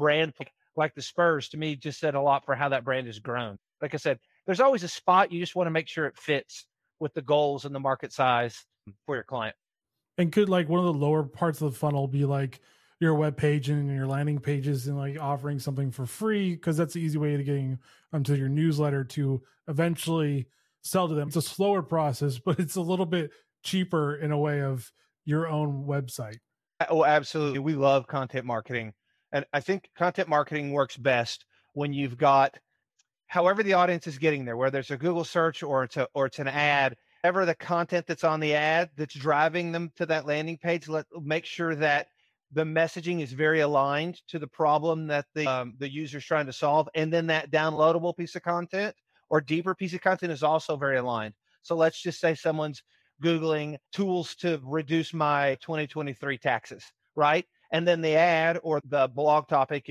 brand like the Spurs, to me, just said a lot for how that brand has grown. Like I said, there's always a spot. You just want to make sure it fits with the goals and the market size for your client. And could like one of the lower parts of the funnel be like your web page and your landing pages and like offering something for free? Because that's the easy way to getting onto your newsletter to eventually sell to them. It's a slower process, but it's a little bit cheaper in a way of your own website. Oh, absolutely. We love content marketing. And I think content marketing works best when you've got however the audience is getting there, whether it's a Google search or it's an ad, ever the content that's on the ad that's driving them to that landing page, make sure that the messaging is very aligned to the problem that the user's trying to solve. And then that downloadable piece of content or deeper piece of content is also very aligned. So let's just say someone's Googling tools to reduce my 2023 taxes, right? And then the ad or the blog topic